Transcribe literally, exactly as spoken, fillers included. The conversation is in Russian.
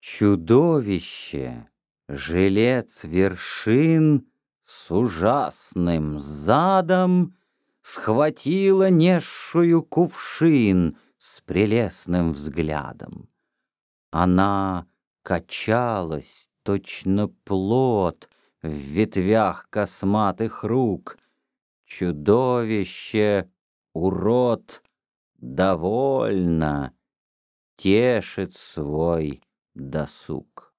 Чудовище, жилец вершин, С ужасным задом Схватило несшую кувшин С прелестным взглядом. Она качалась, точно плод В ветвях косматых рук. Чудовище, урод, довольно, Тешит свой досуг.